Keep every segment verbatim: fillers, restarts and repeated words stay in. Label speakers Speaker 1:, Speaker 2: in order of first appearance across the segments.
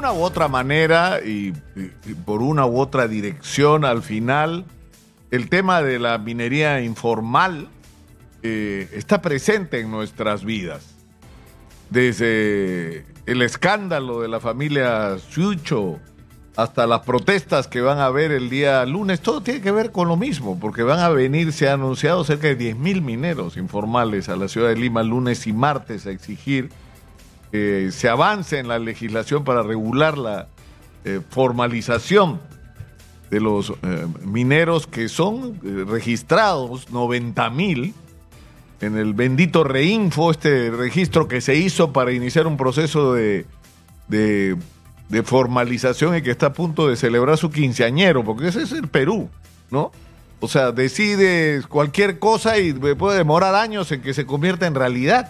Speaker 1: una u otra manera y, y, y por una u otra dirección, al final, el tema de la minería informal eh, está presente en nuestras vidas. Desde el escándalo de la familia Sucho hasta las protestas que van a haber el día lunes, todo tiene que ver con lo mismo, porque van a venir, se ha anunciado cerca de diez mil mineros informales a la ciudad de Lima lunes y martes a exigir que se avance en la legislación para regular la eh, formalización de los eh, mineros que son eh, registrados, noventa mil, en el bendito Reinfo, este registro que se hizo para iniciar un proceso de... de de formalización y que está a punto de celebrar su quinceañero, porque ese es el Perú, ¿no? O sea, decide cualquier cosa y puede demorar años en que se convierta en realidad.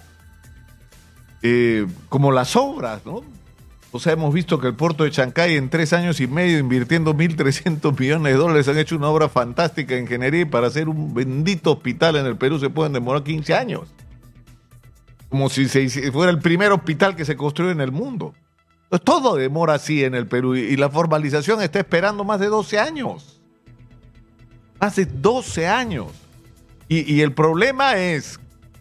Speaker 1: Eh, como las obras, ¿no? O sea, hemos visto que el puerto de Chancay en tres años y medio, invirtiendo mil trescientos millones de dólares, han hecho una obra fantástica en ingeniería y para hacer un bendito hospital en el Perú se pueden demorar quince años. Como si se, fuera el primer hospital que se construye en el mundo. Todo demora así en el Perú y la formalización está esperando más de doce años. Más de doce años. Y, y el problema es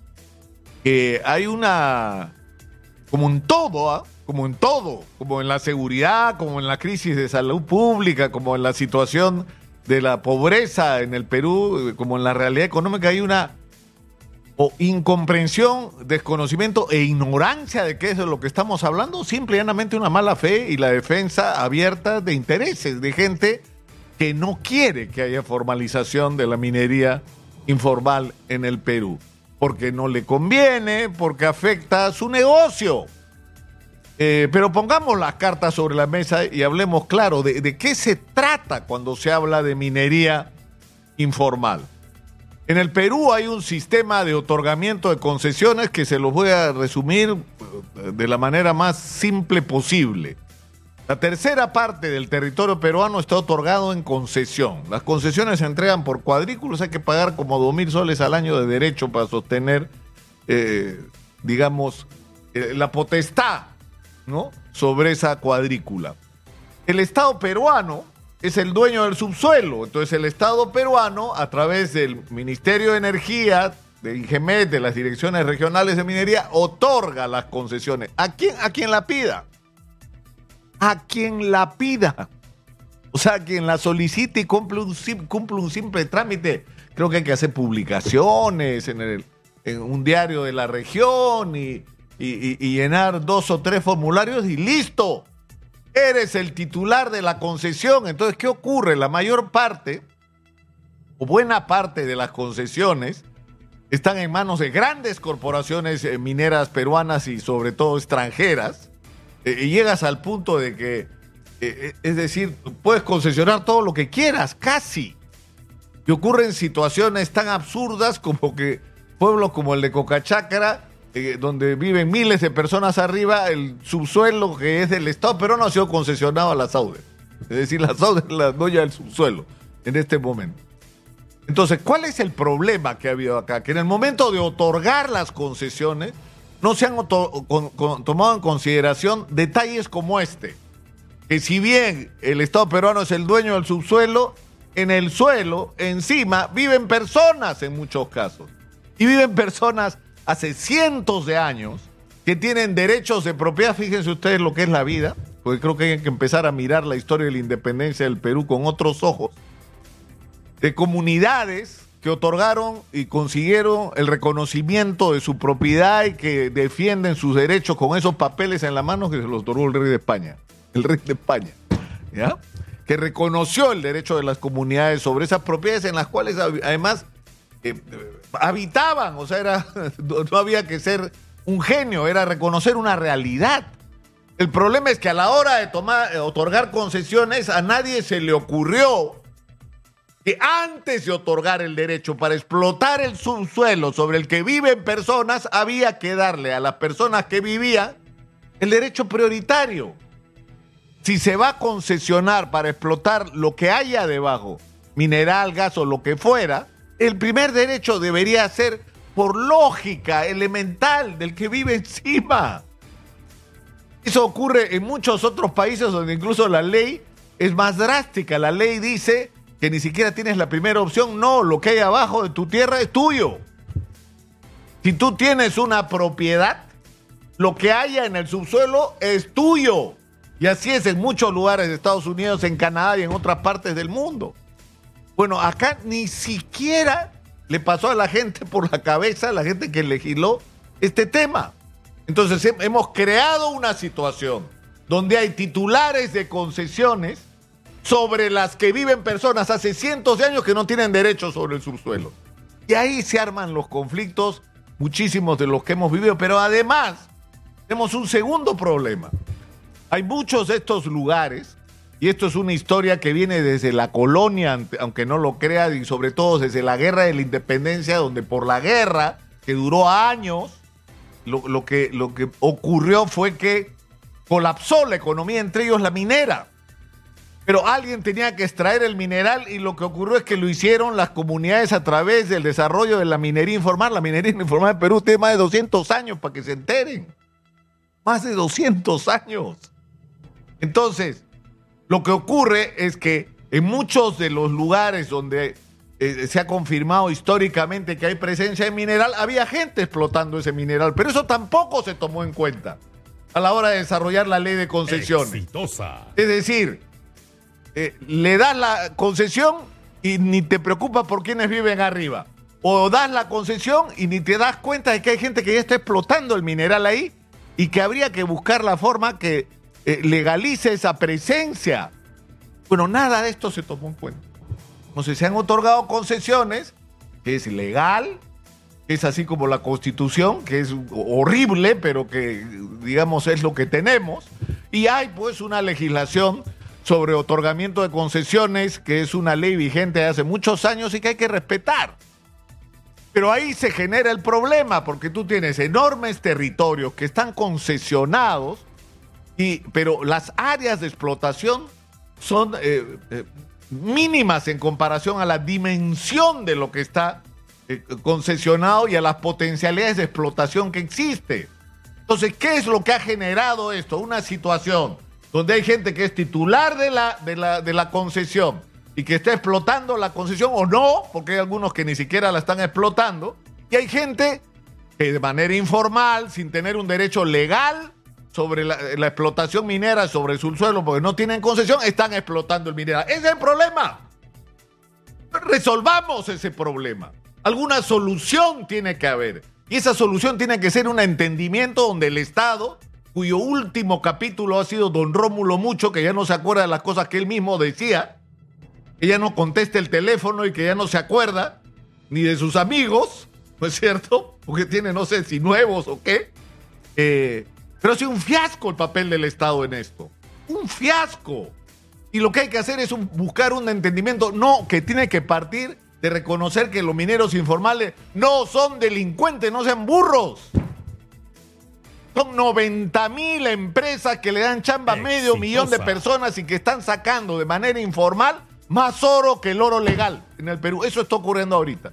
Speaker 1: que hay una, como en todo, ¿eh? como en todo, como en la seguridad, como en la crisis de salud pública, como en la situación de la pobreza en el Perú, como en la realidad económica, hay una o incomprensión, desconocimiento e ignorancia de qué es de lo que estamos hablando, simple y llanamente una mala fe y la defensa abierta de intereses de gente que no quiere que haya formalización de la minería informal en el Perú, porque no le conviene, porque afecta a su negocio. Eh, pero pongamos las cartas sobre la mesa y hablemos claro de, de qué se trata cuando se habla de minería informal. En el Perú hay un sistema de otorgamiento de concesiones que se los voy a resumir de la manera más simple posible. La tercera parte del territorio peruano está otorgado en concesión. Las concesiones se entregan por cuadrículos, hay que pagar como dos mil soles al año de derecho para sostener, eh, digamos, eh, la potestad, ¿no?, sobre esa cuadrícula. El Estado peruano es el dueño del subsuelo. Entonces el Estado peruano, a través del Ministerio de Energía, de INGEMET, de las direcciones regionales de minería, otorga las concesiones. ¿A quién? A quien la pida. A quien la pida. O sea, a quien la solicite y cumple un, cumple un simple trámite. Creo que hay que hacer publicaciones en, el, en un diario de la región y, y, y, y llenar dos o tres formularios y ¡listo! Eres el titular de la concesión. Entonces, ¿qué ocurre? La mayor parte, o buena parte de las concesiones, están en manos de grandes corporaciones eh, mineras peruanas y sobre todo extranjeras. Eh, y llegas al punto de que, eh, es decir, puedes concesionar todo lo que quieras, casi. Y ocurren situaciones tan absurdas como que pueblos como el de Cocachacra, Eh, donde viven miles de personas arriba, el subsuelo que es del Estado peruano ha sido concesionado a la SAUDE. Es decir, la SAUDE es la dueña del subsuelo en este momento. Entonces, ¿cuál es el problema que ha habido acá? Que en el momento de otorgar las concesiones no se han con, con, tomado en consideración detalles como este. Que si bien el Estado peruano es el dueño del subsuelo, en el suelo, encima, viven personas en muchos casos. Y viven personas hace cientos de años, que tienen derechos de propiedad. Fíjense ustedes lo que es la vida, porque creo que hay que empezar a mirar la historia de la independencia del Perú con otros ojos, de comunidades que otorgaron y consiguieron el reconocimiento de su propiedad y que defienden sus derechos con esos papeles en la mano que se los otorgó el rey de España, el rey de España, ¿ya?, que reconoció el derecho de las comunidades sobre esas propiedades en las cuales además Eh, habitaban. O sea, era, no había que ser un genio, era reconocer una realidad. El problema es que a la hora de tomar, otorgar concesiones, a nadie se le ocurrió que antes de otorgar el derecho para explotar el subsuelo sobre el que viven personas, había que darle a las personas que vivían el derecho prioritario. Si se va a concesionar para explotar lo que haya debajo, mineral, gas o lo que fuera, el primer derecho debería ser, por lógica elemental, del que vive encima. Eso ocurre en muchos otros países donde incluso la ley es más drástica. La ley dice que ni siquiera tienes la primera opción. No, lo que hay abajo de tu tierra es tuyo. Si tú tienes una propiedad, lo que haya en el subsuelo es tuyo. Y así es en muchos lugares de Estados Unidos, en Canadá y en otras partes del mundo. Bueno, acá ni siquiera le pasó a la gente por la cabeza, a la gente que legisló este tema. Entonces hemos creado una situación donde hay titulares de concesiones sobre las que viven personas hace cientos de años que no tienen derecho sobre el subsuelo. Y ahí se arman los conflictos, muchísimos de los que hemos vivido, pero además tenemos un segundo problema. Hay muchos de estos lugares, y esto es una historia que viene desde la colonia, aunque no lo crean, y sobre todo desde la guerra de la independencia, donde por la guerra, que duró años, lo, lo, que, lo que ocurrió fue que colapsó la economía, entre ellos la minera. Pero alguien tenía que extraer el mineral y lo que ocurrió es que lo hicieron las comunidades a través del desarrollo de la minería informal. La minería informal de Perú tiene más de doscientos años, para que se enteren. Más de doscientos años. Entonces, lo que ocurre es que en muchos de los lugares donde eh, se ha confirmado históricamente que hay presencia de mineral, había gente explotando ese mineral, pero eso tampoco se tomó en cuenta a la hora de desarrollar la ley de concesiones. Exitosa. Es decir, eh, le das la concesión y ni te preocupas por quienes viven arriba. O das la concesión y ni te das cuenta de que hay gente que ya está explotando el mineral ahí y que habría que buscar la forma que eh, legalice esa presencia. Bueno, nada de esto se tomó en cuenta. Entonces se han otorgado concesiones, que es legal, que es así como la Constitución, que es horrible, pero que, digamos, es lo que tenemos. Y hay, pues, una legislación sobre otorgamiento de concesiones, que es una ley vigente de hace muchos años y que hay que respetar. Pero ahí se genera el problema, porque tú tienes enormes territorios que están concesionados, y, pero las áreas de explotación son eh, eh, mínimas en comparación a la dimensión de lo que está eh, concesionado y a las potencialidades de explotación que existe. Entonces, ¿qué es lo que ha generado esto? Una situación donde hay gente que es titular de la, de la, de la concesión y que está explotando la concesión o no, porque hay algunos que ni siquiera la están explotando, y hay gente que de manera informal, sin tener un derecho legal sobre la, la explotación minera, sobre el subsuelo, porque no tienen concesión, están explotando el mineral. Ese es el problema. Resolvamos ese problema. Alguna solución tiene que haber. Y esa solución tiene que ser un entendimiento donde el Estado, cuyo último capítulo ha sido don Rómulo Mucho, que ya no se acuerda de las cosas que él mismo decía, que ya no contesta el teléfono y que ya no se acuerda ni de sus amigos, ¿no es cierto? Porque tiene, no sé si nuevos o qué. Eh, pero ha sido un fiasco el papel del Estado en esto. Un fiasco. Y lo que hay que hacer es un, buscar un entendimiento, no, que tiene que partir de reconocer que los mineros informales no son delincuentes, no sean burros. Son noventa mil empresas que le dan chamba a medio millón de personas y que están sacando de manera informal más oro que el oro legal en el Perú. Eso está ocurriendo ahorita.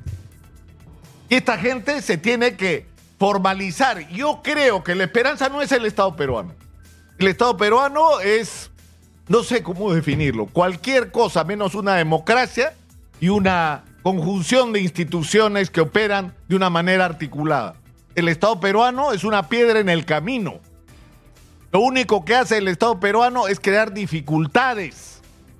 Speaker 1: Y esta gente se tiene que formalizar. Yo creo que la esperanza no es el Estado peruano. El Estado peruano es, no sé cómo definirlo, cualquier cosa menos una democracia y una conjunción de instituciones que operan de una manera articulada. El Estado peruano es una piedra en el camino. Lo único que hace el Estado peruano es crear dificultades.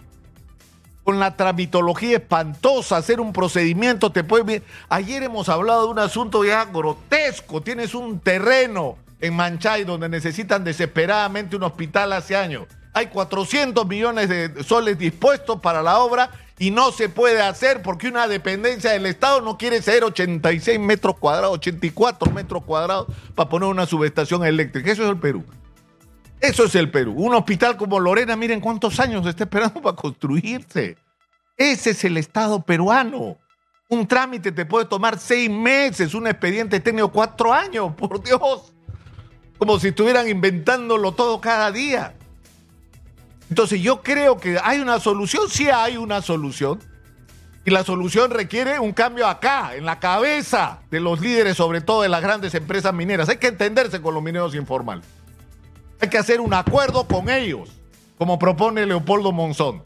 Speaker 1: Con la tramitología espantosa, hacer un procedimiento, te puede... Ayer hemos hablado de un asunto ya grotesco. Tienes un terreno en Manchay donde necesitan desesperadamente un hospital hace años. Hay cuatrocientos millones de soles dispuestos para la obra y no se puede hacer porque una dependencia del Estado no quiere ceder ochenta y seis metros cuadrados, ochenta y cuatro metros cuadrados para poner una subestación eléctrica. Eso es el Perú. Eso es el Perú. Un hospital como Lorena, miren cuántos años está esperando para construirse. Ese es el Estado peruano. Un trámite te puede tomar seis meses, un expediente técnico cuatro años, por Dios. Como si estuvieran inventándolo todo cada día. Entonces yo creo que hay una solución, sí hay una solución. Y la solución requiere un cambio acá, en la cabeza de los líderes, sobre todo de las grandes empresas mineras. Hay que entenderse con los mineros informales. Hay que hacer un acuerdo con ellos, como propone Leopoldo Monzón.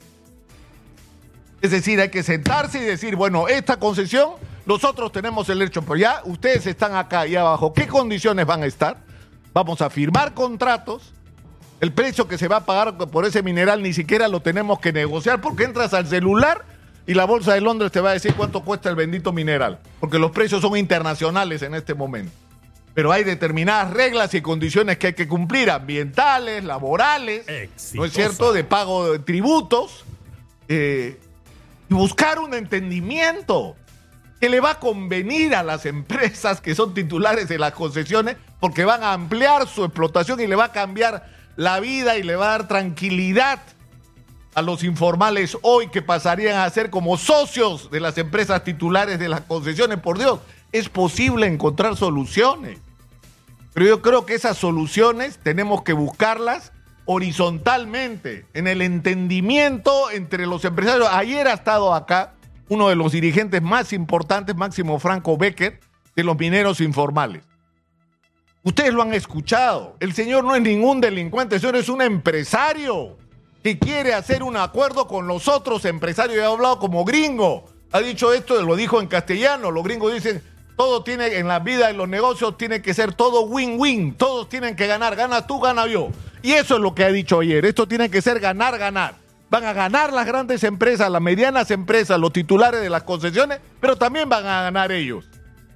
Speaker 1: Es decir, hay que sentarse y decir, bueno, esta concesión, nosotros tenemos el derecho, pero ya ustedes están acá y abajo. ¿Qué condiciones van a estar? Vamos a firmar contratos. El precio que se va a pagar por ese mineral ni siquiera lo tenemos que negociar, porque entras al celular y la Bolsa de Londres te va a decir cuánto cuesta el bendito mineral, porque los precios son internacionales en este momento. Pero hay determinadas reglas y condiciones que hay que cumplir, ambientales, laborales, Exitosa. ¿no es cierto?, de pago de tributos, eh, y buscar un entendimiento que le va a convenir a las empresas que son titulares de las concesiones, porque van a ampliar su explotación y le va a cambiar la vida y le va a dar tranquilidad a los informales hoy, que pasarían a ser como socios de las empresas titulares de las concesiones. Por Dios, es posible encontrar soluciones. Pero yo creo que esas soluciones tenemos que buscarlas horizontalmente, en el entendimiento entre los empresarios. Ayer ha estado acá uno de los dirigentes más importantes, Máximo Franco Becker, de los mineros informales. Ustedes lo han escuchado. El señor no es ningún delincuente, el señor es un empresario que quiere hacer un acuerdo con los otros empresarios. Ha hablado como gringo. Ha dicho esto, lo dijo en castellano. Los gringos dicen, todo tiene, en la vida, en los negocios, tiene que ser todo win-win. Todos tienen que ganar. Gana tú, gana yo. Y eso es lo que ha dicho ayer. Esto tiene que ser ganar, ganar. Van a ganar las grandes empresas, las medianas empresas, los titulares de las concesiones, pero también van a ganar ellos.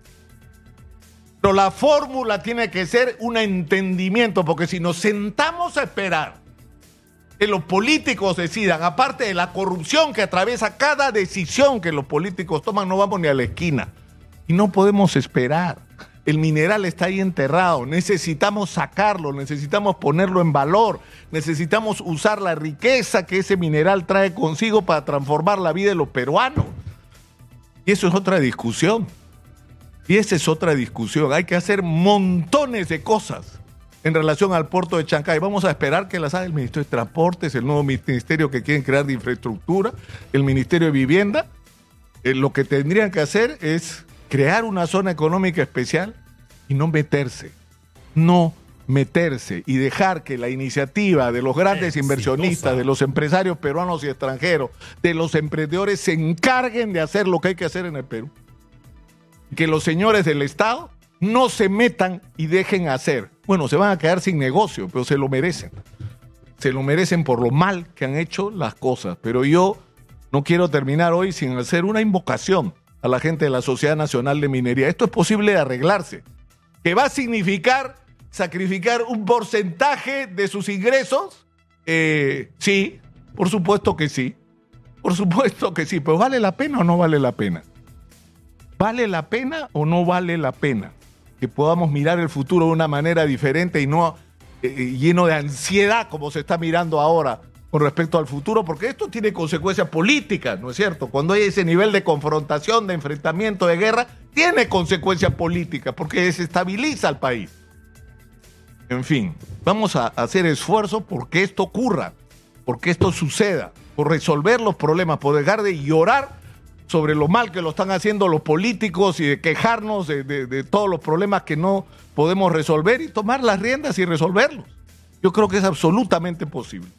Speaker 1: Pero la fórmula tiene que ser un entendimiento, porque si nos sentamos a esperar que los políticos decidan, aparte de la corrupción que atraviesa cada decisión que los políticos toman, no vamos ni a la esquina. Y no podemos esperar. El mineral está ahí enterrado, necesitamos sacarlo, necesitamos ponerlo en valor, necesitamos usar la riqueza que ese mineral trae consigo para transformar la vida de los peruanos. Y eso es otra discusión. Y esa es otra discusión. Hay que hacer montones de cosas en relación al puerto de Chancay. Vamos a esperar que las haga el Ministerio de Transportes, el nuevo ministerio que quieren crear de infraestructura, el Ministerio de Vivienda. Eh, lo que tendrían que hacer es crear una zona económica especial y no meterse, no meterse y dejar que la iniciativa de los grandes Exitosa. inversionistas, de los empresarios peruanos y extranjeros, de los emprendedores se encarguen de hacer lo que hay que hacer en el Perú. Que los señores del Estado no se metan y dejen hacer. Bueno, se van a quedar sin negocio, pero se lo merecen. Se lo merecen por lo mal que han hecho las cosas. Pero yo no quiero terminar hoy sin hacer una invocación a la gente de la Sociedad Nacional de Minería. Esto es posible de arreglarse. ¿Que va a significar sacrificar un porcentaje de sus ingresos? Eh, sí, por supuesto que sí. Por supuesto que sí. Pero ¿vale la pena o no vale la pena? ¿Vale la pena o no vale la pena que podamos mirar el futuro de una manera diferente y no eh, lleno de ansiedad como se está mirando ahora con respecto al futuro? Porque esto tiene consecuencias políticas, ¿no es cierto? Cuando hay ese nivel de confrontación, de enfrentamiento, de guerra, tiene consecuencias políticas porque desestabiliza al país. En fin, vamos a hacer esfuerzos porque esto ocurra, porque esto suceda, por resolver los problemas, por dejar de llorar sobre lo mal que lo están haciendo los políticos y de quejarnos de, de, de todos los problemas que no podemos resolver y tomar las riendas y resolverlos. Yo creo que es absolutamente posible.